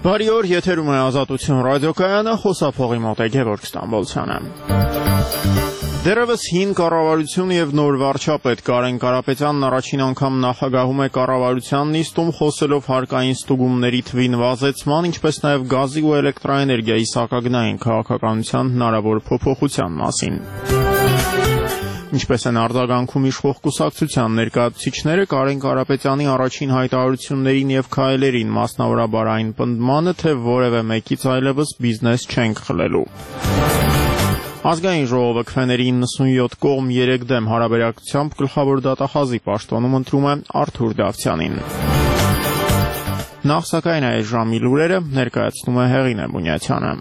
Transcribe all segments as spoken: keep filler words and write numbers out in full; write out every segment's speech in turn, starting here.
Բարի օր, եթերում է Ազատություն ռադիոկայանը, խոսափողի մոտ է Գևորգ Ստամբոլցյանը։ Դեռևս հին կառավարություն եւ նոր վարչապետ Կարեն Կարապետյանն առաջին անգամ նախագահում է կառավարության նիստում, խոսելով հարկային ստուգումների թվի նվազեցման, ինչպես նաեւ գազի ու էլեկտրաէներգիայի սակագնային քաղաքականության հնարավոր փոփոխության մասին։ Ինչպես են արձագանքում իշխող կուսակցության ներկայացուցիչները, Կարեն Կարապետյանի առաջին հայտարարություններին եւ քայլերին, մասնավորաբար այն պնդմանը, թե որևէ մեկից այլևս բիզնես չենք խլելու։ Ազգային ժողովը քվեների իննսունյոթ կողմ երեք դեմ հարաբերակցությամբ գլխավոր դատախազի պաշտոնում ընտրում է Արթուր Դավթյանին։ Նախ սակայն այս ժամի լուրերը ներկայացնում է Հեղինե Բունյացյանը։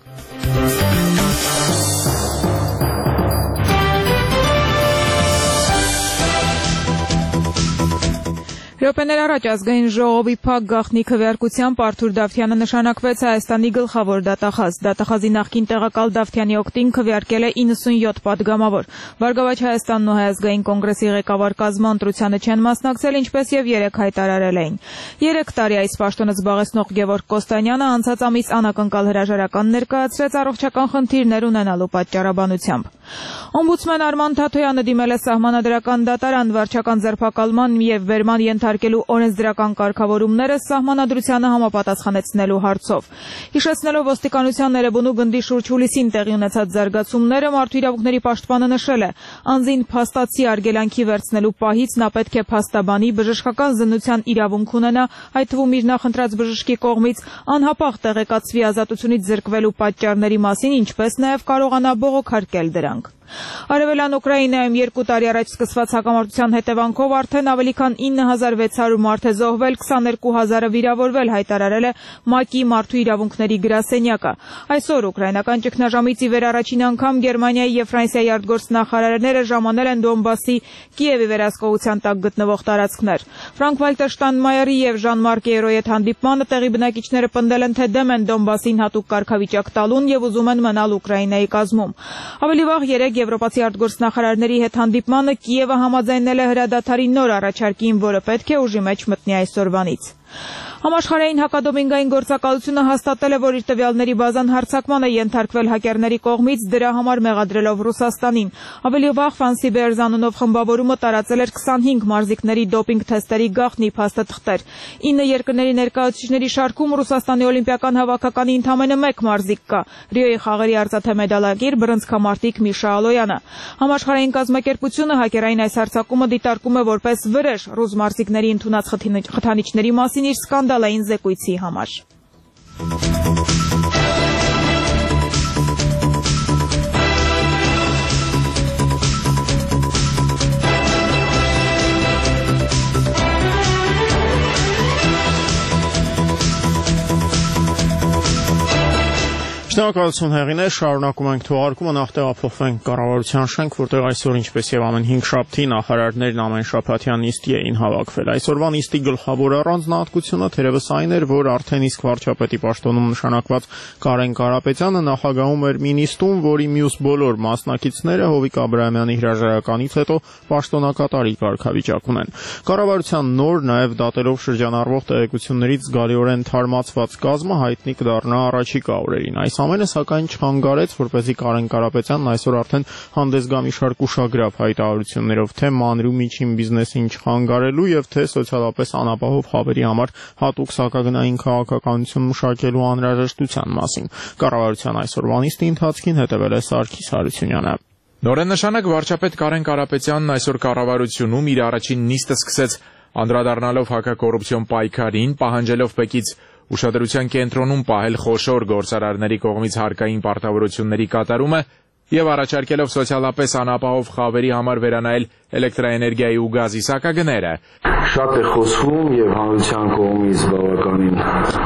Րոպեներ առաջ ազգային ժողովի փակ գաղտնի քվեարկությամբ Արթուր Դավթյանը նշանակվեց Հայաստանի գլխավոր դատախազ։ Դատախազի նախկին տեղակալ Դավթյանի օգտին քվեարկել է իննսունյոթ պատգամավոր։ Բարգավաճ Հայաստանն ու Հայ ազգային կոնգրեսի ղեկավար կազմը ընտրությանը չեն մասնակցել, ինչպես եւ երեք հայտարարել էին։ Երեք տարի այս պաշտոնը զբաղեցնող Գևորգ Կոստանյանը անցած ամիս անակնկալ հրաժարական ներկայացրեց առողջական խնդիրներ ունենալու պատճառաբանությամբ։ Օմբուդսմեն Արման Թաթոյանը դիմել է սահմանադրական դատարան վարչական ձերբակալման եւ վերման ենթարկելու օրենսդրական կարգավորումները սահմանադրությանը համապատասխանեցնելու հարցով։ Հիշեցնելով ոստիկանության ներեբունու գնդի շուրջ հուլիսին տեղի ունեցած զարգացումները, Մարդու իրավունքների պաշտպանը նշել է, անձին փաստացի արգելանքի վերցնելու պահից նա պետք է փաստաբանի, բժշկական զննության իրավունք ունենա, այդ թվում իր նախընտրած բժշկի կողմից անհապաղ տեղեկացվի ազատությունից զրկվելու պատճառների մասին, ինչպես նաև կարողանա բողոքարկել դրանք։ Արևելյան Ուկրաինայում երկու տարի առաջ սկսված հակամարտության հետևանքով արդեն ավելի քան ինը հազար վեց հարյուր մարդ է զոհվել, քսաներկու հազարը վիրավորվել, հայտարարել է ՄԱԿ-ի Մարդու իրավունքների գրասենյակը։ Այսօր ուկրաինական ճգնաժամից ի վեր առաջին անգամ Գերմանիայի եւ Ֆրանսիայի արտգործնախարարները ժամանել են Դոնբասի Կիևի վերահսկողության տակ գտնվող տարածքներ։ Ֆրանկ-Վալտեր Շտայնմայերի եւ Ժան-Մարկ Էյրոյի հետ հանդիպմանը տեղի բնակիչները պնդել են, թե դեմ են Դոնբասին հատուկ կարգավիճակ տալուն եւ ուզում են մնալ Ուկրաինայի կազմում։ Ավելի վաղ երեք Եվրոպացի արտգործնախարարների հետ հանդիպմանը Կիևը համաձայնել է հրադադարի նոր առաջարկին, որը պետք է ուժի մեջ մտնի այսօրվանից։ Համաշխարհային հակադոպինգային գործակալությունը հաստատել է, որ իր տվյալների բազան հարձակման է ենթարկվել հակերների կողմից, դրա համար մեղադրելով Ռուսաստանին։ Ավելի վաղ Ֆանսի Բերզ անունով խմբավորումը տարածել էր քսանհինգ մարզիկների դոպինգ թեստերի գաղտնի փաստաթղթեր։ ինը երկրների ներկայացուցիչների շարքում Ռուսաստանի օլիմպիական հավաքականի ընդամենը մեկ մարզիկ կա՝ Ռիոյի խաղերի արծաթե մեդալակիր բռնցքամարտիկ Միշա Ալոյանը։ Համաշխարհային կազմակերպությունը հակերային այս հարձակումը դիտարկում է որպես վրեժ ռուս մարզիկների ընդունած խթանիչների մասին իր սկանդալային զեկույցի համար։ Շնորհակալություն Հեղինե, շարունակում ենք թողարկումը, նախ տեղափոխվենք կառավարության շենք, որտեղ այսօր ինչպես եւ ամեն հինգշաբթի նախարարներն ամեն շաբաթյան նիստի էին հավաքվել։ Այսօրվա նիստի գլխավոր առանձնահատկությունը թերևս այն էր, որ արդեն իսկ վարչապետի պաշտոնում նշանակված Կարեն Կարապետյանը նախագահում էր մի նիստում, որի մյուս բոլոր մասնակիցները Հովիկ Աբրահամյանի հրաժարականից հետո պաշտոնակատարի կարգավիճակ ունեն։ Կառավարության նոր, նաեւ դատելով շրջանառվող տեղեկություններից զգալիորեն թարմացված կազմը հայտնի կդառնա առաջիկա օրերին։ Այս ամենը սակայն չխանգարեց, որպեսզի Կարեն Կարապետյանն այսօր արդեն հանդես գա մի շարք ուշագրավ հայտարարություններով, թե մանրու միջին բիզնեսին չխանգարելու եւ թե սոցիալապես անապահով խավերի համար հատուկ սակագնային քաղաքականություն մշակելու անհրաժեշտության մասին։ Կառավարության այսօրվա նիստի ընթացքին հետևել է Սարգիս Հարությունյանը։ Նորենշանակ վարչապետ Կարեն Կարապետյանն այսօր կառավարությունում իր առաջին նիստը սկսեց անդրադառնալով հակակոռուպցիոն պայքարին, պահանջելով Պեկից ուշադրության կենտրոնում պահել խոշոր գործարարների կողմից հարկային պարտավորությունների կատարումը եւ առաջարկելով սոցիալապես անապահով խավերի համար վերանայել էլեկտրաէներգիայի ու գազի սակագները։ Շատ է խոսվում եւ հանրության կողմից բավականին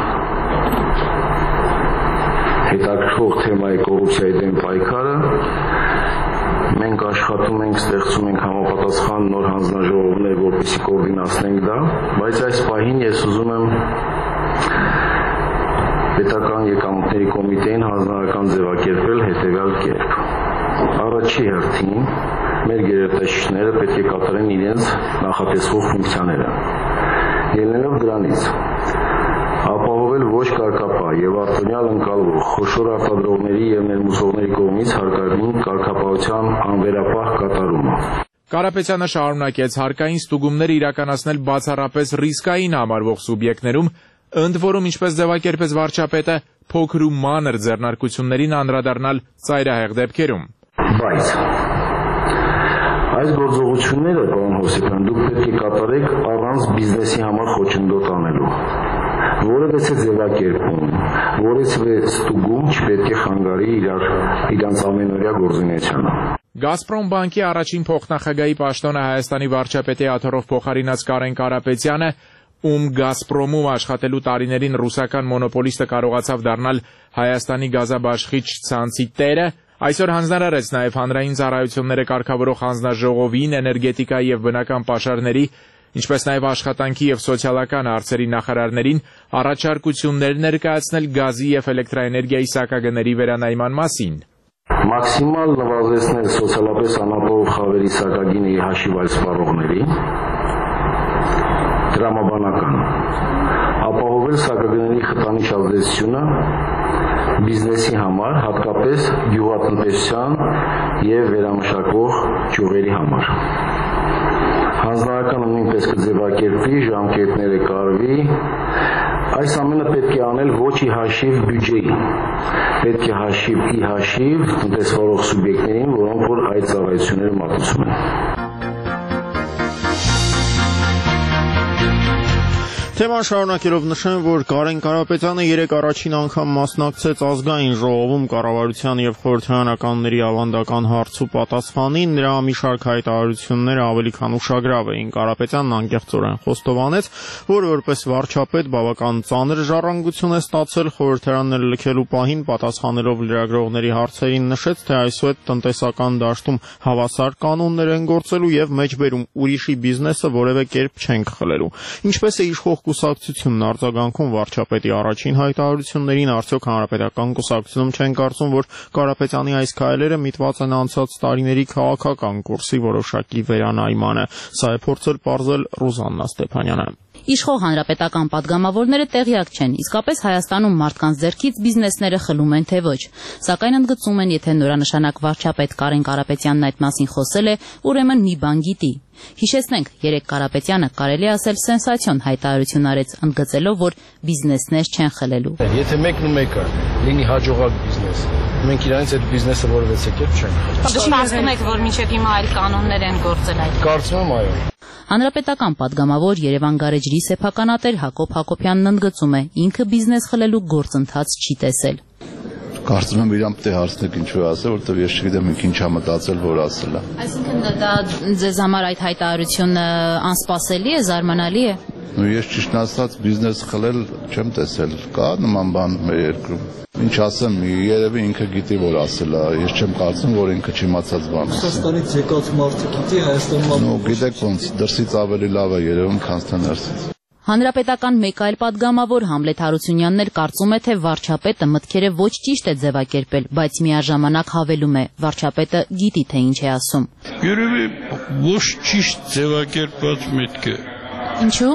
հետաքրքրող թեմա է կոռուպցիայի դեմ պայքարը։ Մենք աշխատում ենք, ստեղծում ենք համապատասխան նոր հանձնաժողովներ, որպեսզի կոորդինացնենք դա, բայց այս պահին ես ուզում եմ պետական եկամուտների կոմիտեին հանձնարարական ձևակերպել հետևյալ կերպ։ Առաջի հերթին մեր գերատեսչիչները պետք է կատարեն իրենց նախատեսվող ֆունկցիաները։ Ելնելով դրանից, ապահովել ոչ կարգապահ եւ արտոնյալ ընկալվող խոշոր արտադրողների եւ ներմուծողների կողմից հարկային կարգապահության անվերապահ կատարումը։ Կարապետյանը շարունակեց հարկային ստուգումներ իրականացնել բացառապես ռիսկային համարվող սուբյեկտներում, ընդ որում ինչպես ձևակերպեց վարչապետը, փոքր ու մանր ձեռնարկություններին անդրադառնալ ծայրահեղ դեպքերում։ Բայց այս գործողությունները, պարոն Հովսեփյան, դուք պետք է կատարեք առանց բիզնեսի համար խոչընդոտ անելու։ Որևէ ձևակերպում, որևէ ստուգում չպետք է խանգարի իրար իրանց ամենօրյա գործունեությանը։ Գազպրոմ բանկի առաջին փոխնախագահի պաշտոնը Հայաստանի վարչապետի աթոռով փոխարինած Կարեն Կարապետյանը, ում Գազպրոմում աշխատելու տարիներին ռուսական մոնոպոլիստը կարողացավ դառնալ Հայաստանի գազաբաշխիչ ցանցի տերը, այսօր հանձնարարեց նաև հանրային ծառայությունները կարգավորող հանձնաժողովին, էներգետիկայի եւ բնական պաշարների, ինչպես նաև աշխատանքի եւ սոցիալական հարցերի նախարարներին առաջարկություններ ներկայացնել գազի եւ էլեկտրաէներգիայի սակագների վերանայման մասին։ Մաքսիմալ նվազեցնել սոցիալապես անապահով խավերի սակագինի հաշիվ այլ սպառողների, դրամաբանական, ապահովել սակագների խտանիչ ազդեցությունը բիզնեսի համար, հատկապես գյուղատնտեսության եւ վերամշակող ճյուղերի համար։ Հանձնարարականը նույնպես կձևակերպվի, ժամկետները կարվի, այս ամենը պետք է անել ոչ ի հաշիվ բյուջեի, պետք է հաշիվ ի հաշիվ տնտեսվարող սուբյեկտներին, որոնք որ այդ ծառայությունները մատուցում են։ Թեման շարունակելով նշեմ, որ Կարեն Կարապետյանը երեկ առաջին անգամ մասնակցեց ազգային ժողովում կառավարության եւ խորհրդարանականների ավանդական հարց ու պատասխանին, նրա մի շարք հայտարարությունները ավելի քան ուշագրավ էին։ Կարապետյանն անկեղծորեն խոստովանեց, որ որպես վարչապետ բավական ծանր ժառանգություն է ստացել խորհրդարանները լքելու պահին, պատասխանելով լրագրողների հարցերին նշեց, թե այսուհետ տնտեսական դաշտում հավասար կանոններ են գործելու եւ մեջբերում ուրիշի բիզնեսը որևէ կերպ չենք խլելու։ Ինչպես է իշխող կուսակցությունն արձագանքում վարչապետի առաջին հայտարարություններին, արդյոք հանրապետական կուսակցությունում չեն կարծում, որ Կարապետյանի այս քայլերը միտված են անցած տարիների քաղաքական կուրսի որոշակի վերանայմանը։ Սա է փորձել պարզել Ռուզաննա Ստեփանյանը։ Իշխող հանրապետական պատգամավորները տեղյակ չեն, իսկապես Հայաստանում մարդկանց ձեռքից բիզնեսները խլում են թե ոչ։ Սակայն ընդգծում են, եթե նորանշանակ վարչապետ Կարեն Կարապետյանն այդ մասին խոսել է, ուրեմն մի բան գիտի։ Հիշեցնենք, երեկ Կարապետյանը կարելի ասել սենսացիոն հայտարարություն արեց, ընդգծելով, որ բիզնեսներ չեն խլելու։ Եթե մեկն ու մեկը լինի հաջողակ բիզնես, մենք իրանից այդ բիզնեսը որևէ կերպ չենք խլել։ Դուք կարծում եք, որ մինչև հիմա այլ կանոններ են գործել այդ։ Կարծում եմ, այո։ Հանրապետական պատգամավոր Երևան գարեջրի սեփականատեր Հակոբ Հակոբյանն ընդգծում է, ինքը բիզնես խլելու գործընթաց չի տեսել։ Կարծում եմ իրան պետք է հարցնեք ինչու է ասել, որովհետև ես չգիտեմ ինչ է մտածել, որ ասել է։ Այսինքն դա ձեզ համար այդ հայտարարությունը անսպասելի է, զարմանալի է։ Ու ես ճիշտն ասած բիզնես խլել չեմ տեսել, կա նման բան մեր երկրում։ Ինչ ասեմ, երևի ինքը գիտի որ ասել է, ես չեմ կարծում, որ ինքը չիմացած բան է։ Ռուսաստանից եկած մարդը գիտի Հայաստանում։ Նո, գիտեք ոնց, դրսից ավելի լավ է երևում, քան թե ներսից։ Հանրապետական մեկ այլ պատգամավոր Համլետ Հարությունյանն էլ կարծում է, թե վարչապետը մտքերը ոչ ճիշտ է ձևակերպել, բայց միաժամանակ հավելում է, վարչապետը գիտի, թե ինչ է ասում։ Երևի ոչ ճիշտ ձևակերպված միտք է։ Ինչու՞։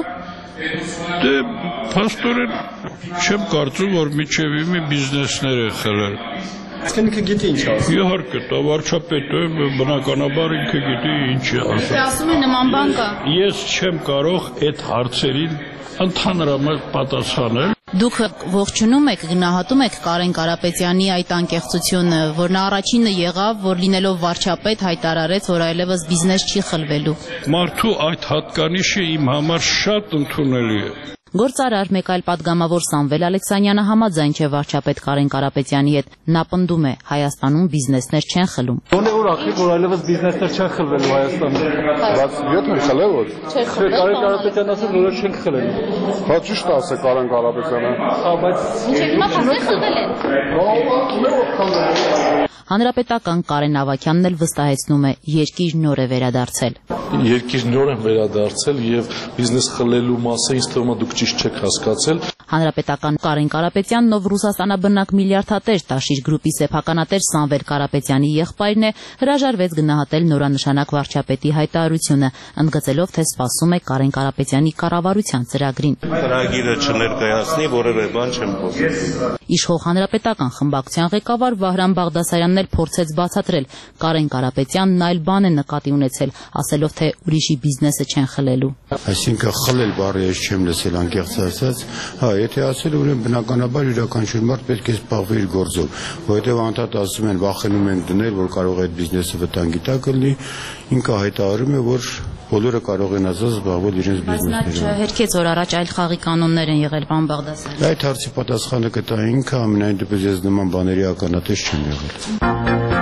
Դե փաստորեն չեմ կարծում, որ միջև իմի բիզնեսներ է խլել։ Այսինքն ինքը գիտի ինչ ասում։ Իհարկե, դա վարչապետը բնականաբար ինքը գիտի ինչ է ասում։ Դե ասում է նման բան կա։ Ես չեմ կարող այդ հարցերին ընդհանրապես պատասխանել։ Դուք ողջունում եք, գնահատում եք Կարեն Կարապետյանի այդ անկեղծությունը, որ նա առաջինը եղավ, որ լինելով վարչապետ հայտարարեց, որ այլևս բիզնես չի խլվելու։ Մարդու այդ հատկանիշը իմ համար շատ ընդունելի է։ Գործարար մեկ այլ պատգամավոր Սամվել Ալեքսանյանը համաձայն չէ վարչապետ Կարեն Կարապետյանի հետ։ Նա պնդում է, Հայաստանում բիզնեսներ չեն խլում։ Ո՞ն է որ ախի, որ այլևս բիզնեսներ չեն խլվելու Հայաստանում։ Բայց յոթն խլել որ։ Չէ, Կարեն Կարապետյանն ասել, որ չենք խլելու։ Հա ճիշտ ասէ Կարեն Կարապետյանը։ Հա, բայց Ինչեւ հիմա փաստեր խլվել են։ Հանրապետական Կարեն Ավագյանն էլ վստահեցնում է, երկիր նոր է վերադարձել։ Երկիր նոր է վերադարձել եւ բիզնես խլելու մասը ինձ թվում է դուք ճիշտ չեք հասկացել։ Հանրապետական Կարեն Կարապետյանն, ով ռուսաստանաբնակ միլիարդատեր Տաշիր գրուպի սեփականատեր Սամվել Կարապետյանի եղբայրն է, հրաժարվեց գնահատել նորանշանակ վարչապետի հայտարարությունը, ընդգծելով, թե սպասում է Կարեն Կարապետյանի կառավարության ծրագրին։ Ծրագիրը չներկայացնի, որևէ բան չեմ խոսում։ Իշխող հանրապետական խմբակցության ղեկավար Վահրամ Բաղդասարյանն էլ փորձեց բացատրել, Կարեն Կարապետյանն այլ բան է նկատի ունեցել, ասելով, թե ուրիշի բիզնեսը չեն խլելու։ Այսինքն խլել բառը ես չեմ լսել անկեղծ ասած, հա, եթե ասել ուրեմն բնականաբար յուրաքանչյուր մարդ պետք է զբաղվի իր գործով, որովհետև անդադ ասում են վախենում են դնել, որ կարող է այդ բիզնեսը վտանգի տակ լինի, ինքը հայտարարում է, որ բոլորը կարող են ասած զբաղվել իրենց բիզնեսներով։ Բայց նա չհերքեց, որ առաջ այլ խաղի կանոններ են եղել, պարոն Բաղդասարյան։ Այդ հարցի պատասխանը կտա ինքը, ամենայն դեպս ես նման բաների ականատես չեմ եղել։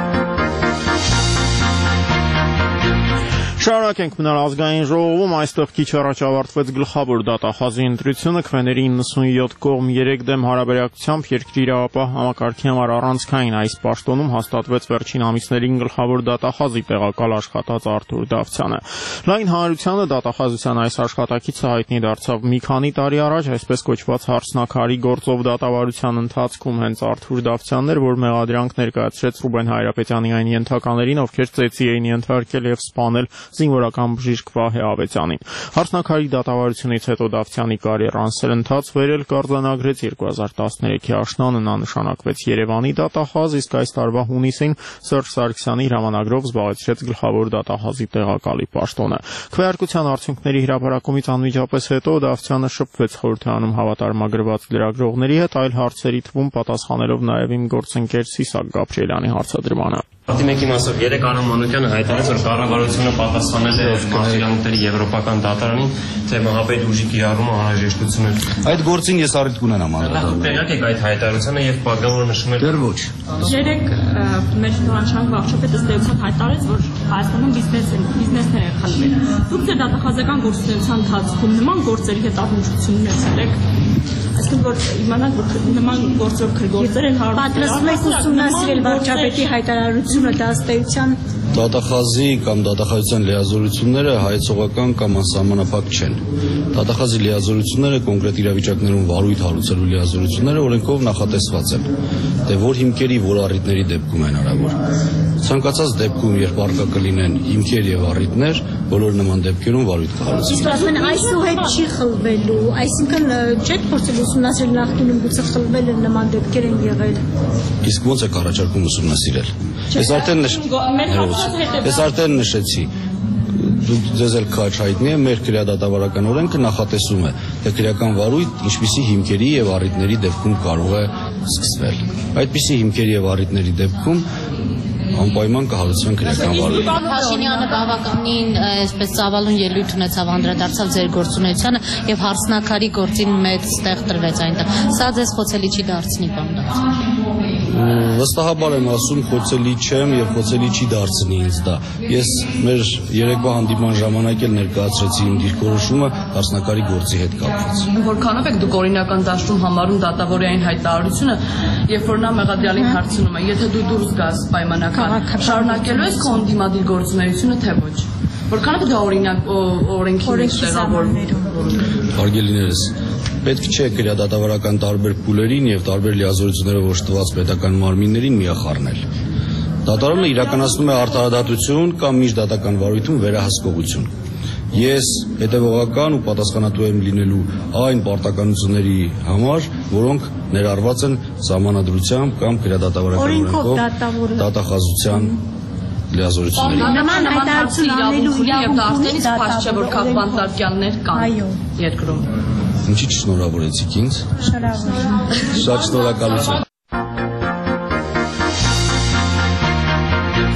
Շարունակենք մնալ ազգային ժողովում, այստեղ քիչ առաջ ավարտվեց գլխավոր դատախազի ընտրությունը, քվեների իննսունյոթ կողմ երեք դեմ հարաբերակցությամբ երկրի իրավապահ համակարգի համար առանցքային այս պաշտոնում հաստատվեց վերջին ամիսներին գլխավոր դատախազի տեղակալ աշխատած Արթուր Դավթյանը։ Լայն հանրությանը դատախազության այս աշխատակիցը հայտնի դարձավ մի քանի տարի առաջ, այսպես կոչված հարսնակարի գործով դատավարության ընթացքում հենց Արթուր Դավթյանն էր, որ մեղադրանք ներկայացրեց Ռուբեն Հայրապետյանի այն ենթականերին, ովքեր ծեծի էին ենթարկել եւ սպանել զինվորական բժիշկ Վահե Ավետյանին։ Հարսնակարի դատավարությունից հետո Դավթյանի կարիերան սերընթաց վերել կարձանագրեց երկու հազար տասներեքի աշնանը նա նշանակվեց Երևանի դատախազ, իսկ այս տարվա հունիսին Սերժ Սարգսյանի հրամանագրով զբաղեցրեց գլխավոր դատախազի տեղակալի պաշտոնը։ Քվեարկության արդյունքների հրապարակումից անմիջապես հետո Դավթյանը շփվեց խորհրդարանում հավատարմագրված լրագրողների հետ, այլ հարցերի թվում պատասխանելով նաև իմ գործընկեր Սիսակ Գաբրիելյանի հարցադրմանը։ Մեկի մասով երեք Արամ Մանուկյանը հայտարարեց, որ կառավարությունը պատասխանել է Մարտիրոսյանի Եվրոպական դատարանին, թե մահապետ ուժի կիրառումը անհրաժեշտություն է։ Այդ գործին ես առիթ կունենամ անդրադառնալ։ Տեղյակ եք այդ հայտարարությանը եւ պատգամորը նշում է։ Դեռ ոչ։ Երեք մեր նորանշանակ վարչապետը ըստ էության հայտարարեց, որ Հայաստանում բիզնես են, բիզնեսներ են խլվել։ Դուք ձեր դատախազական գործունեության ընթացքում նման գործերի հետ առնչություն ունեցել եք։ Այսինքն որ իմանանք, որ նման գործով գործեր են հարուցվել։ Պատրաստվում եք ուսումնասիրել վարչապետի հայտարարությունը դա ըստ էության Դատախազի կամ դատախազության լիազորությունները հայեցողական կամ անսահմանափակ չեն։ Դատախազի լիազորությունները կոնկրետ իրավիճակներում վարույթ հարուցելու լիազորությունները օրենքով նախատեսված են, թե որ հիմքերի, որ առիթների դեպքում են հնարավոր։ Ցանկացած դեպքում, երբ առկա կլինեն հիմքեր եւ առիթներ, բոլոր նման դեպքերում վարույթ կհարուցվի։ Իսկ ասում են այսուհետ չի խլվելու, այսինքն չեք փորձել ուսումնասիրել նախկինում գուցե խլվել են նման դեպքեր են եղել։ Իսկ ո՞նց եք առաջարկում ուսումնասիրել։ Ես արդեն Ես արդեն նշեցի, ձեզ էլ քաչ հայտնի է, մեր քրեադատավարական օրենքը նախատեսում է, թե քրեական վարույթ ինչպիսի հիմքերի եւ առիթների դեպքում կարող է սկսվել։ Այդպիսի հիմքերի եւ առիթների դեպքում անպայման կհարուցվեն քրեական վարույթ։ Փաշինյանը բավականին այսպես ծավալուն ելույթ ունեցավ, անդրադարձավ ձեր գործունեությանը եւ հարսնակարի գործին մեծ տեղ տրվեց այնտեղ։ Սա ձեզ խոցելի չի դարձնի, բան դարձնի։ Վստահաբար եմ ասում, խոցելի չեմ եւ խոցելի չի դարձնի ինձ դա։ Ես մեր երեկվա հանդիպման ժամանակ էլ ներկայացրեցի իմ դիրքորոշումը հարսնակարի գործի հետ կապված։ Որքանով եք դուք օրինական դաշտում համարում դատավորի այն հայտարարությունը, երբ որ նա մեղադրյալին հարցնում է, եթե դու դուրս գաս պայմանական, շարունակելու ես քո ընդդիմադիր գործունեությունը, թե ոչ։ Որքանով դա օրինակ օրենքի տեղավորվում։ Հարգելիներս, պետք չէ քրեադատավարական տարբեր փուլերին եւ տարբեր լիազորություններով օժտված պետական մարմիններին միախառնել։ Դատարանը իրականացնում է արտարադատություն կամ միջդատական վարույթում վերահսկողություն։ Ես հետևողական ու պատասխանատու եմ լինելու այն պարտականությունների համար, որոնք ներառված են սահմանադրությամբ կամ քրեադատավարական օրենքով դատախազության լիազորությունների։ Նման հայտարարություն անելու եւ դարձնից փաշ չէ, որ քաղբանտարկյալներ կան երկրում։ Ինչի՞ չշնորհավորեցիք ինձ։ Շնորհավոր։ Շատ շնորհակալություն։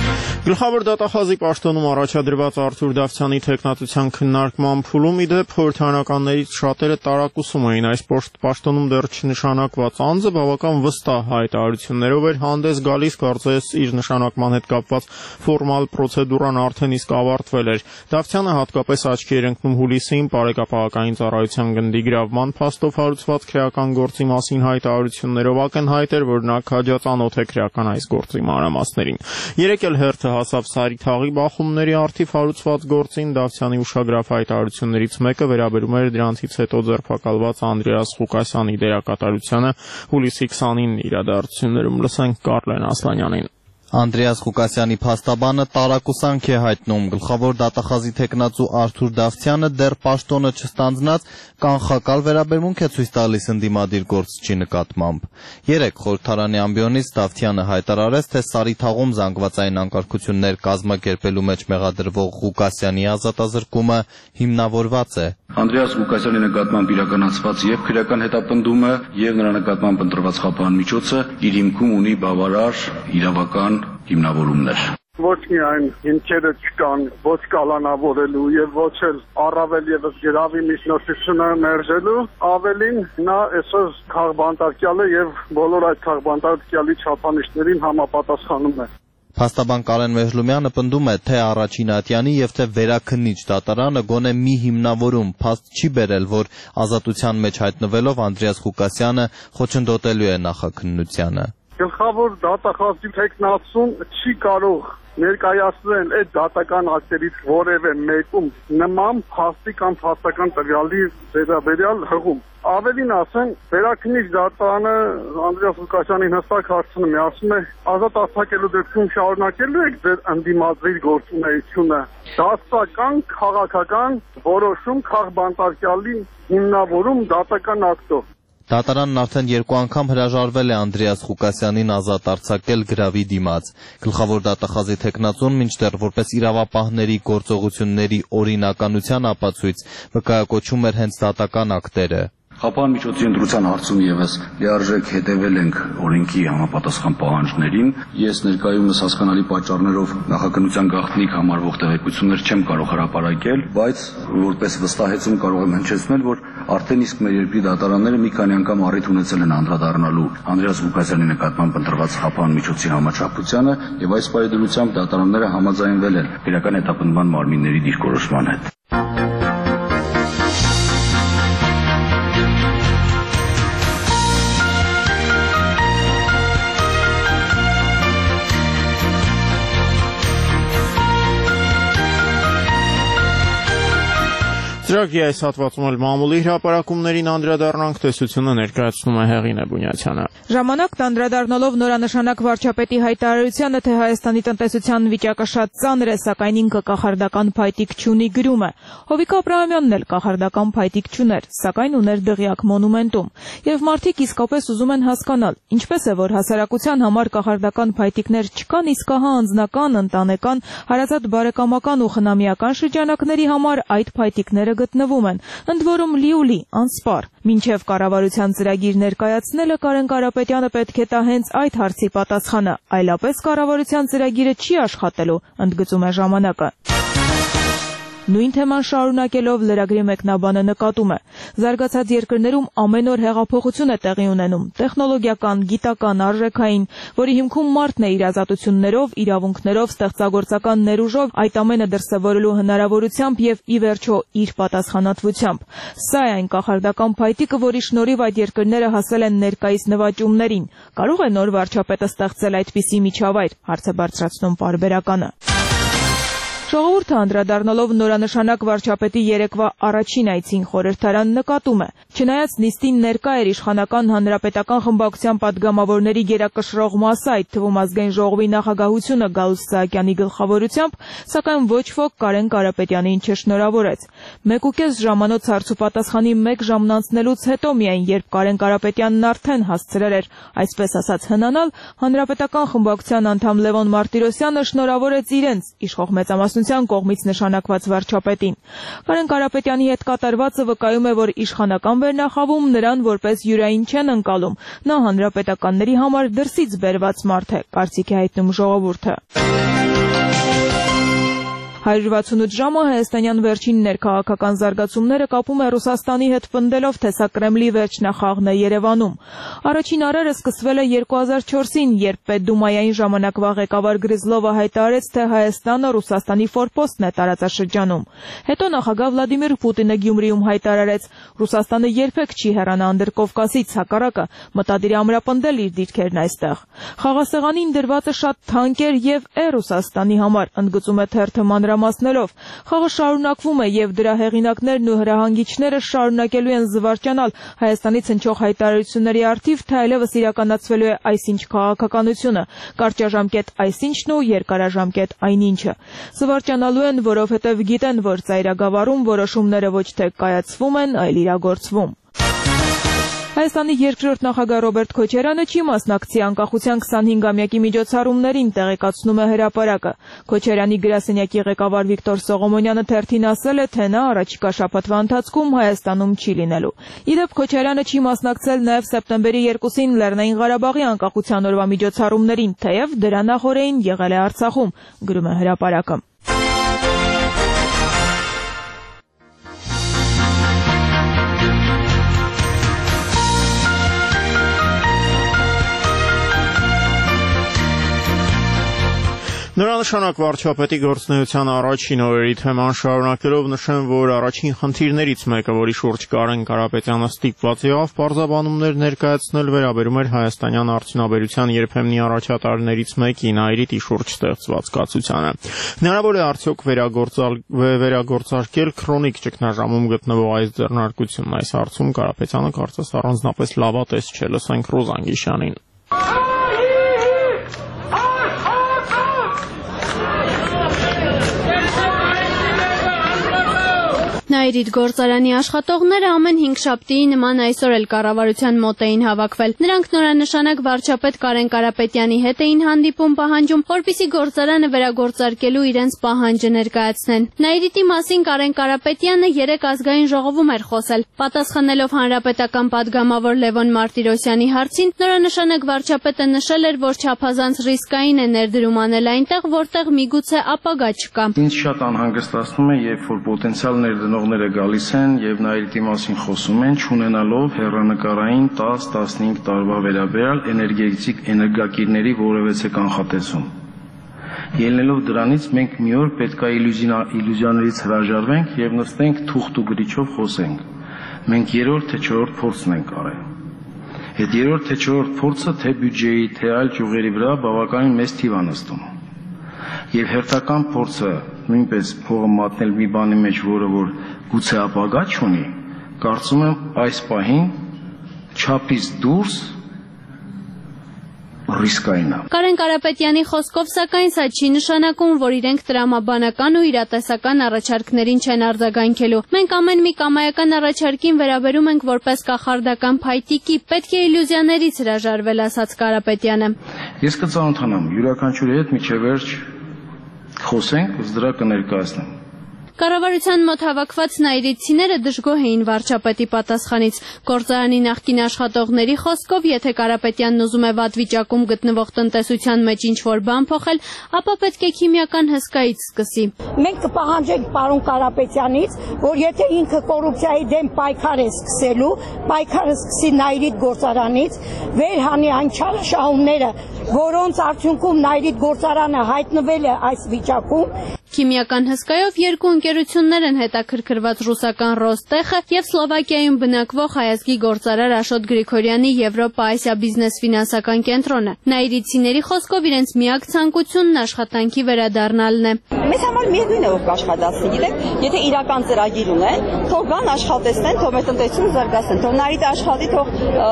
Գլխավոր դատախազի պաշտոնում առաջադրված Արթուր Դավթյանի թեկնածության քննարկման փուլում ի դեպ խորհրդարանականներից շատերը տարակուսում էին այս պաշտոնում դեռ չնշանակված անձը բավական վստահ հայտարարություններով էր հանդես գալիս, կարծես իր նշանակման հետ կապված ֆորմալ պրոցեդուրան արդեն իսկ ավարտվել էր։ Դավթյանը հատկապես աչքի էր ընկնում հուլիսին բարեկապահական ծառայության գնդի գրավման փաստով հարուցված քրեական գործի մասին հայտարարություններով ակնհայտ էր, որ նա քաջածանոթ է քրեական այս գործի մանրամասներին։ Երեկ էլ հերթը հասավ Սարիթաղի բախումների առթիվ հարուցված գործին, Դավթյանի ուշագրավ հայտարարություններից մեկը վերաբերում էր դրանցից հետո ձերբակալված Անդրեաս Ղուկասյանի դերակատարությանը հուլիսի քսանինը իրադարձություններում։ Լսենք Կարլեն Ասլանյանին։ Անդրեաս Ղուկասյանի փաստաբանը տարակուսանք է հայտնում գլխավոր դատախազի թեկնածու Արթուր Դավթյանը դեռ պաշտոնը չստանձնած կանխակալ վերաբերմունք է ցույց տալիս ընդդիմադիր գործչի նկատմամբ։ Երեք խորհրդարանի ամբիոնից Դավթյանը հայտարարեց, թե Սարիթաղում զանգվածային անկարգություններ կազմակերպելու մեջ մեղադրվող Ղուկասյանի ազատազրկումը հիմնավորված է։ Անդրեաս Ղուկասյանի նկատմամբ իրականացված եւ քրեական հետապնդումը եւ նրա նկատմամբ ընտրված խափան միջոցը իր հիմքում ունի բավարար իրավական հիմնավորումներ։ Ոչ միայն հիմքերը չկան ոչ կալանավորելու եւ ոչ էլ առավել եւս գրավի միջնորդությունը մերժելու, ավելին նա այսօր քաղբանտարկյալ է եւ բոլոր այդ քաղբանտարկյալի չափանիշներին համապատասխանում է։ Փաստաբան Կարեն Մեժլումյանը պնդում է, թե առաջին ատյանի եւ թե վերաքննիչ դատարանը գոնե մի հիմնավորում փաստ չի բերել, որ ազատության մեջ հայտնվելով Անդրեաս Ղուկասյանը խոչընդոտելու է նախաքննությանը։ Գլխավոր դատախազի թեկնածուն չի կարող ներկայացնել այդ դատական ակտերից որևէ մեկում նման փաստի կամ փաստական տվյալի վերաբերյալ հղում։ Ավելին ասեն, վերաքննիչ դատարանը Անդրեաս Ղուկասյանին հստակ հարցնում է, ասում է, ազատ արձակելու դեպքում շարունակելու եք ձեր ընդդիմադիր գործունեությունը։ Դասական քաղաքական որոշում քաղբանտարկյալի հիմնավորում դատական ակտով։ Դատարանն արդեն երկու անգամ հրաժարվել է Անդրեաս Ղուկասյանին ազատ արձակել գրավի դիմաց։ Գլխավոր դատախազի թեկնածուն մինչդեռ որպես իրավապահների գործողությունների օրինականության ապացույց վկայակոչում էր հենց դատական ակտերը։ Խափան միջոցի ընտրության հարցում եւս լիարժեք հետևել ենք օրենքի համապատասխան պահանջներին։ Ես ներկայումս հասկանալի պատճառներով նախաքննության գաղտնիք համարվող տեղեկություններ չեմ կարող հրապարակել, բայց որպես վստահեցում կարող եմ հնչեցնել, որ արդեն իսկ մեր երկրի դատարանները մի քանի անգամ առիթ ունեցել են անդրադառնալու Անդրեաս Ղուկասյանի նկատմամբ ընտրված խափան միջոցի համաչափությանը եւ այս բարեդրությամբ դատարանները համաձայնվել են քրեական հետապնդման մարմինների դիրքորոշման հետ։ Ծրագրի այս հատվածում էլ մամուլի հրապարակումներին անդրադառնանք, տեսությունը ներկայացնում է Հեղինե Բունյացյանը։ Ժամանակն անդրադառնալով նորանշանակ վարչապետի հայտարարությանը, թե Հայաստանի տնտեսության վիճակը շատ ծանր է, սակայն ինքը կախարդական փայտիկ չունի գրում է։ Հովիկ Աբրահամյանն էլ կախարդական փայտիկ չուներ, սակայն ուներ դղյակ մոնումենտում։ Եվ մարդիկ իսկապես ուզում են հասկանալ, ինչպես է, որ հասարակության համար կախարդական փայտիկներ չկան, իսկ ահա անձնական, ընտանեկան, հարազատ բարեկամական ու խնամիական շրջանակների համար այդ փայտիկները գտնվում են, ընդ որում լիուլի, անսպառ։ Մինչև կառավարության ծրագիր ներկայացնելը Կարեն Կարապետյանը պետք է տա հենց այդ հարցի պատասխանը, այլապես կառավարության ծրագիրը չի աշխատելու, ընդգծում է ժամանակը։ Նույն թեման շարունակելով լրագրի մեկնաբանը նկատում է. զարգացած երկրներում ամեն օր հեղափոխություն է տեղի ունենում, տեխնոլոգիական, գիտական, արժեքային, որի հիմքում մարդն է իր ազատություններով, իրավունքներով, ստեղծագործական ներուժով այդ ամենը դրսևորելու հնարավորությամբ եւ ի վերջո իր պատասխանատվությամբ։ Սա է այն կախարդական փայտիկը, որի շնորհիվ այդ երկրները հասել են ներկայիս նվաճումներին։ Կարող է նոր վարչապետը ստեղծել այդպիսի միջավայր, հարց է բարձրացնում պարբերականը։ Ժողովուրդը անդրադառնալով նորանշանակ վարչապետի երեկվա առաջին այցին խորհրդարան նկատում է. չնայած նիստին ներկա էր իշխանական հանրապետական խմբակցության պատգամավորների գերակշռող մասը, այդ թվում ազգային ժողովի նախագահությունը Գալուստ Սահակյանի գլխավորությամբ, սակայն ոչ ոք Կարեն Կարապետյանին չշնորհավորեց։ Մեկուկես ժամանոց հարցուպատասխանի մեկ ժամն անցնելուց հետո միայն, երբ Կարեն Կարապետյանն արդեն հասցրել էր, այսպես ասած, հնանալ, հանրապետական խմբակցության անդամ Լևոն Մարտիրոսյանը շնորհավորեց իրենց իշխող մեծամասնության կողմից նշանակված վարչապետին։ Կարեն Կարապետյանի հետ կատարվածը վկայում է, որ իշխանական վերնախավում նրան որպես յուրային չեն ընկալում։ Նա հանրապետականների համար դրսից բերված մարդ է, կարծիք է հայտնում ժողովուրդը։ հարյուր վաթսունութ ժամը հայաստանյան վերջին ներքաղաքական զարգացումները կապում է Ռուսաստանի հետ պնդելով, թե սա Կրեմլի վերջնախաղն է Երևանում։ Առաջին արարը սկսվել է երկու հազար չորսին, երբ Պետդումայային ժամանակվա ղեկավար Գրիզլովը հայտարարեց, թե Հայաստանը Ռուսաստանի ֆորպոստն է տարածաշրջանում։ Հետո նախագահ Վլադիմիր Պուտինը Գյումրիում հայտարարեց, Ռուսաստանը երբեք չի հեռանա Անդրկովկասից, հակառակը մտադիր է ամրապնդել իր դիրքերն այստեղ։ Խաղասեղանին դրվածը շատ թանկ էր եւ է Ռուսաստանի համար, ընդգծում է թերթը մանրամասնելով։ Խաղը շարունակվում է եւ դրա հեղինակներն ու հրահանգիչները շարունակելու են զվարճանալ Հայաստանից հնչող հայտարարությունների առթիվ, թե այլևս իրականացվելու է այսինչ քաղաքականությունը, կարճաժամկետ այսինչն ու երկարաժամկետ այնինչը։ Զվարճանալու են, որովհետեւ գիտեն, որ ծայրագավառում որոշումները ոչ թե կայացվում են, այլ իրագործվում։ Հայաստանի երկրորդ նախագահ Ռոբերտ Քոչարյանը չի մասնակցի անկախության քսանհինգամյակի միջոցառումներին, տեղեկացնում է Հրապարակը։ Քոչարյանի գրասենյակի ղեկավար Վիկտոր Սողոմոնյանը թերթին ասել է, թե նա առաջիկա շաբաթվա ընթացքում Հայաստանում չի լինելու։ Իդեպ Քոչարյանը չի մասնակցել նաև սեպտեմբերի երկուսին Լեռնային Ղարաբաղի անկախության օրվա միջոցառումներին, թեև դրա նախօրեին եղել է Արցախում, գրում է Հրապարակը։ Նորանշանակ վարչապետի գործունեության առաջին օրերի թեման շարունակելով նշեմ, որ առաջին խնդիրներից մեկը, որի շուրջ Կարեն Կարապետյանը ստիպված եղավ պարզաբանումներ ներկայացնել, վերաբերում էր հայաստանյան արդյունաբերության երբեմնի առաջատարներից մեկին Այրիտի շուրջ ստեղծված կացությանը։ Հնարավոր է արդյոք վերագործարկել քրոնիկ ճգնաժամում գտնվող այս ձեռնարկությունն։ Այս հարցում Կարապետյանը կարծես առանձնապես լավատես չէ, լսենք Ռոզան Գիշյանին։ Այրիտ գործարանի աշխատողները ամեն հինգշաբթիի նման այսօր էլ կառավարության մոտ էին հավաքվել։ Նրանք նորանշանակ վարչապետ Կարեն Կարապետյանի հետ էին հանդիպում պահանջում, որպեսզի գործարանը վերագործարկելու իրենց պահանջը ներկայացնեն։ Այրիտի մասին Կարեն Կարապետյանը երեկ ազգային ժողովում էր խոսել։ Պատասխանելով հանրապետական падգամավոր Լևոն Մարտիրոսյանի հարցին, նորանշանակ վարչապետը նշել էր, որ չափազանց ռիսկային է ներդրում անել այնտեղ, որտեղ միգուցե ապագա չկա։ Ինձ շատ անհանգստացնում է, երբ որ պոտենցիալ ներդնողները գալիս են եւ Այրիտի մասին խոսում են, չունենալով հեռանկարային տասը տասնհինգ տարվա վերաբերյալ էներգետիկ էներգակիրների որևէ կանխատեսում։ Ելնելով դրանից մենք մի օր պետք է իլյուզիաներից հրաժարվենք եւ նստենք թուղթ ու գրիչով խոսենք։ Մենք երրորդ թե չորրորդ փորձն ենք արել։ Այդ երրորդ թե չորրորդ փորձը թե բյուջեի, թե այլ ճյուղերի վրա բավականին մեծ թիվ է նստում։ Եվ հերթական փորձը նույնպես փողը մատնել մի բանի մեջ, որը որ գուցե ապագա չունի, կարծում եմ այս պահին չափից դուրս ռիսկային է։ Կարեն Կարապետյանի խոսքով, սակայն, սա չի նշանակում, որ իրենք տրամաբանական ու իրատեսական առաջարկներին չեն արձագանքելու։ Մենք ամեն մի կամայական առաջարկին վերաբերում ենք որպես կախարդական փայտիկի, պետք է իլյուզիաներից հրաժարվել, ասաց Կարապետյանը։ Ես կծանոթանամ յուրաքանչյուրի հետ մինչև վերջ խոսենք, դրա կներկայացնեմ։ Կառավարության մոտ հավաքված այրիցիները դժգոհ էին վարչապետի պատասխանից։ Գործարանի նախկին աշխատողների խոսքով, եթե Կարապետյանն ուզում է վատ վիճակում գտնվող տնտեսության մեջ ինչ-որ բան փոխել, ապա պետք է քիմիական հսկայից սկսի։ Մենք կպահանջենք պարոն Կարապետյանից, որ եթե ինքը կոռուպցիայի դեմ պայքար է սկսելու, պայքարը սկսի Այրիտ գործարանից, վերհանի այն չարաշահումները, որոնց արդյունքում Այրիտ գործարանը հայտնվել է այս վիճակում։ Քիմիական հսկայով երկու ընկերություններ են հետաքրքրված ռուսական Ռոստեխը եւ Սլովակիայում բնակվող հայազգի գործարար Աշոտ Գրիգորյանի Եվրոպա-Ասիա բիզնես ֆինանսական կենտրոնը։ Այրիցիների խոսքով իրենց միակ ցանկությունն աշխատանքի վերադառնալն է։ Մեզ համար միևնույն է, որ կաշխատացնի, գիտեք, եթե իրական ծրագիր ունեն, թող գան աշխատեցնեն, թող մեր տնտեսությունը զարգացնեն, թող Այրիտը աշխատի, թող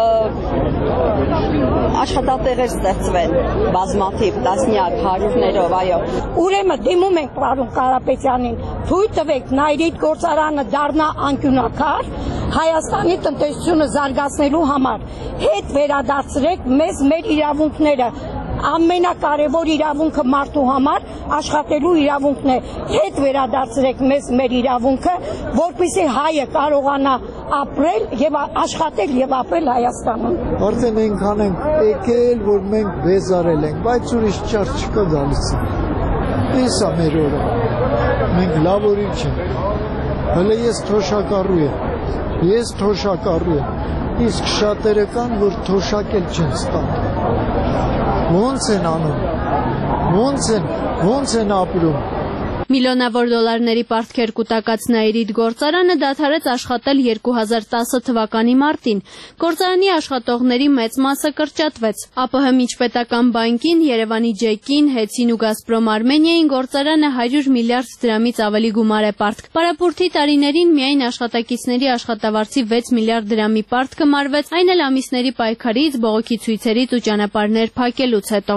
աշխատատեղեր ստեղծվեն, բազմաթիվ, տասնյակ, հարյուրներով, այո։ Ուրեմն դիմում ենք պարոն Կարապետյանին, թույլ տվեք Այրիտ գործարանը դառնա անկյունակար Հայաստանի տնտեսությունը զարգացնելու համար։ Հետ վերադարձրեք մեզ մեր իրավունքները։ Ամենակարևոր իրավունքը մարդու համար աշխատելու իրավունքն է։ Հետ վերադարձրեք մեզ մեր իրավունքը, որպեսզի հայը կարողանա ապրել եւ աշխատել եւ ապրել Հայաստանում։ Արդեն այնքան ենք եկել, որ մենք բեզարել ենք, բայց ուրիշ ճար չկա գալիս։ Էս է մեր օրը։ մենք լավ օրինք չենք։ Հələ ես թոշակառու եմ։ Ես թոշակառու եմ։ Իսկ շատերը կան, որ թոշակել չեն ստանում։ Ոնց են անում։ Ոնց են, ոնց են ապրում։ Միլիոնավոր դոլարների պարտքեր կուտակած Նաիրիդ գործարանը դադարեց աշխատել երկու հազար տասը թվականի մարտին։ Գործարանի աշխատողների մեծ մասը կրճատվեց։ ԱՊՀ միջպետական բանկին, Երևանի ջեկին, Հեցին ու Գազպրոմ Արմենիային գործարանը հարյուր միլիարդ դրամից ավելի գումար է պարտք։ Պարապուրդի տարիներին միայն աշխատակիցների աշխատավարձի վեց միլիարդ դրամի պարտքը մարվեց, այն էլ ամիսների պայքարից, բողոքի ցույցերից ու ճանապարհներ փակելուց հետո։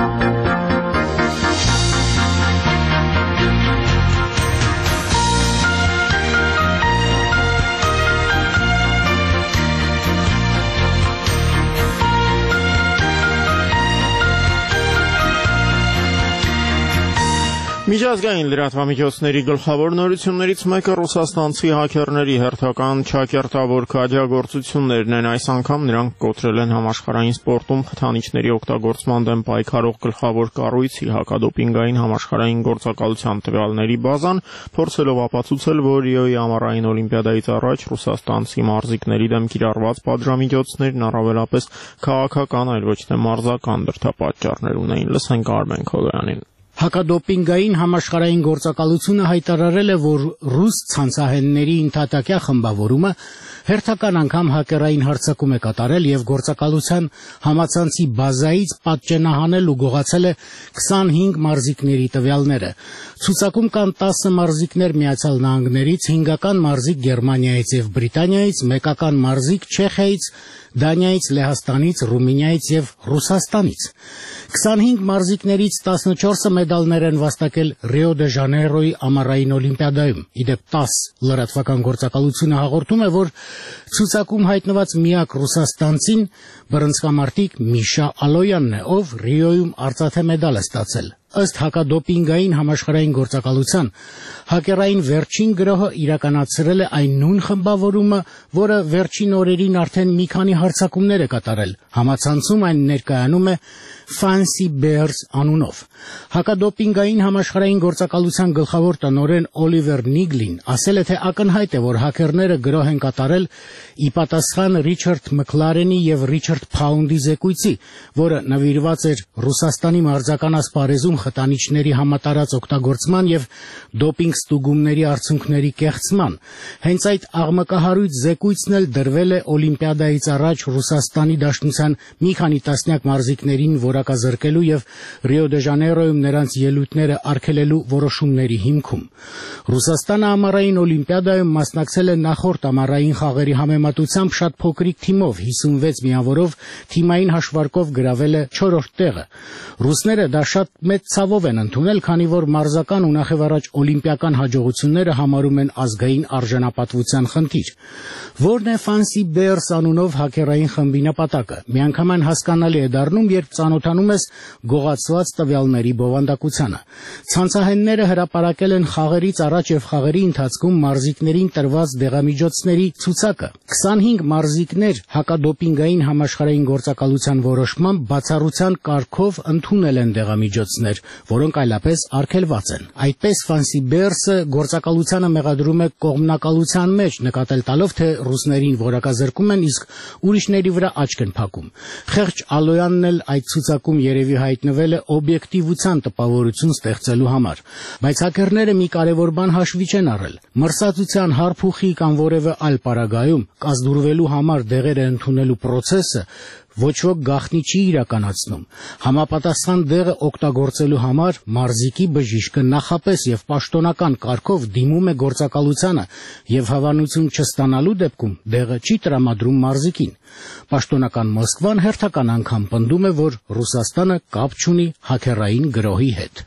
Միջազգային լրատվամիջոցների գլխավոր նորություններից մեկը ռուսաստանցի հաքերների հերթական չակերտավոր քաջագործություններն են։ Այս անգամ նրանք կոտրել են համաշխարհային սպորտում խթանիչների օգտագործման դեմ պայքարող գլխավոր կառույցի հակադոպինգային համաշխարհային գործակալության տվյալների բազան, փորձելով ապացուցել, որ Ռիոյի ամառային օլիմպիադայից առաջ ռուսաստանցի մարզիկների դեմ կիրառված պատժամիջոցներն առավելապես քաղաքական, այլ ոչ թե մարզական դրդապատճառներ ունեին։ Լսենք Արմեն Քոլոյանին։ Հակադոպինգային համաշխարհային գործակալությունը հայտարարել է, որ ռուս ցանցահենների ընդհատակյա խմբավորումը հերթական անգամ հակերային հարձակում է կատարել եւ գործակալության համացանցի բազայից պատճենահանել ու գողացել է քսանհինգ մարզիկների տվյալները։ Ցուցակում կան տասը մարզիկներ Միացյալ Նահանգներից, հինգական մարզիկ Գերմանիայից եւ Բրիտանիայից, մեկական մարզիկ Չեխիայից, Դանիայից, Լեհաստանից, Ռումինիայից եւ Ռուսաստանից։ քսանհինգ մարզիկներից տասնչորսը մեդալներ են վաստակել Ռիո դե Ժանեյրոյի ամառային օլիմպիադայում։ Իդեպ տաս լրատվական գործակալությունը հաղորդում է, որ ցուցակում հայտնված միակ ռուսաստանցին բռնցքամարտիկ Միշա Ալոյանն է, ով Ռիոյում արծաթե մեդալ է ստացել։ Ըստ հակադոպինգային համաշխարհային գործակալության, հակերային վերջին գրոհը իրականացրել է այն նույն խմբավորումը, որը վերջին օրերին արդեն մի քանի հարձակումներ է կատարել։ Համացանցում այն ներկայանում է Fancy Bears անունով։ Հակադոպինգային համաշխարհային գործակալության գլխավոր տնօրեն Օլիվեր Նիգլին ասել է, թե ակնհայտ է, որ հակերները գրոհ են կատարել ի պատասխան Ռիչարդ Մքլարենի եւ Ռիչարդ Փաունդի զեկույցի, որը նվիրված էր Ռուսաստանի մարզական ասպարեզում խտանիչների համատարած օգտագործման եւ դոպինգ ստուգումների արդյունքների կեղծման։ Հենց այդ աղմկահարույց զեկույցն էլ դրվել է օլիմպիադայից առաջ Ռուսաստանի Դաշնության մի քանի տասնյակ մարզիկներին որակազրկելու եւ Ռիո դե Ժանեյրոյում նրանց ելույթները արգելելու որոշումների հիմքում։ Ռուսաստանը ամառային օլիմպիադայում մասնակցել է նախորդ ամառային խաղերի համեմատությամբ շատ փոքրիկ թիմով, հիսունվեց միավորով, թիմային հաշվարկով գրավել է չորրորդ տեղը։ Ռուսները դա շատ մեծ ցավով են ընդունել, քանի որ մարզական ու նախևառաջ օլիմպիական հաջողությունները համարում են ազգային արժանապատվության խնդիր։ Որն է Fancy Bears անունով հակերային խմբի նպատակը։ Միանգամայն հասկանալի է դառնում, երբ ծանոթանում ես գողացված տվյալների բովանդակությանը։ Ցանցահենները հրապարակել են խաղերից առաջ եւ խաղերի ընթացքում մարզիկներին տրված դեղամիջոցների ցուցակը։ քսանհինգ մարզիկներ հակադոպինգային համաշխարհային գործակալության որոշմամբ բացառության կարգով ընդունել են դեղամիջոցներ, որոնք այլապես արգելված են։ Այդպես Fancy Bears-ը գործակալությանը մեղադրում է կողմնակալության մեջ, նկատել տալով, թե ռուսներին որակազրկում են, իսկ ուրիշների վրա աչք են փակում։ Խեղճ Ալոյանն էլ այդ ցուցակում երևի հայտնվել է օբյեկտիվության տպավորություն ստեղծելու համար, բայց հակերները մի կարևոր բան հաշվի չեն առել։ Մրսածության, հարփուխի կամ որևէ այլ պարագայում կազդուրվելու համար դեղերը ընդունելու process-ը ոչ ոք գաղտնի չի իրականացնում։ Համապատասխան դեղը օգտագործելու համար մարզիկի բժիշկը նախապես եւ պաշտոնական կարգով դիմում է գործակալությանը եւ հավանություն չստանալու դեպքում դեղը չի տրամադրում մարզիկին։ Պաշտոնական Մոսկվան հերթական անգամ պնդում է, որ Ռուսաստանը կապ չունի հակերային գրոհի հետ։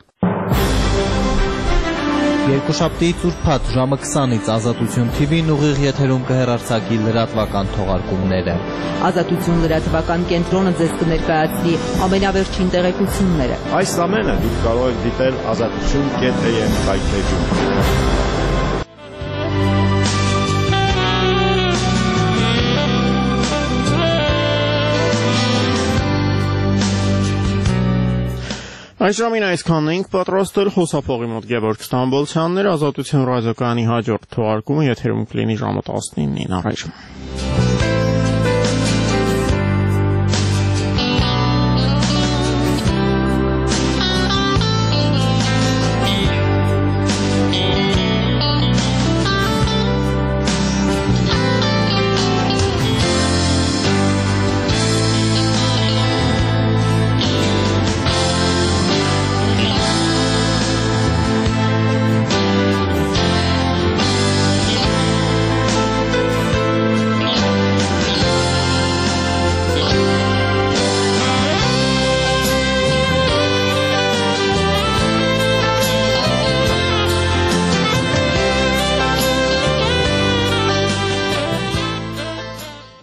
Երկուշաբթի ուրբաթ ժամը քսանից Ազատություն Թի Վին ուղիղ եթերում կհեռարձակի լրատվական թողարկումները։ Ազատություն լրատվական կենտրոնը ձեզ կներկայացնի ամենավերջին տեղեկությունները։ Այս ամենը դուք կարող եք դիտել ազատություն կետ է եմ կայքեջում։ Այս ժամին այսքանն ենք պատրաստել խոսափողի մոտ Գևորգ Ստամբոլցյաններ, Ազատություն ռադիոկայանի հաջորդ թողարկումը եթերում կլինի ժամը տասնինին առայժմ։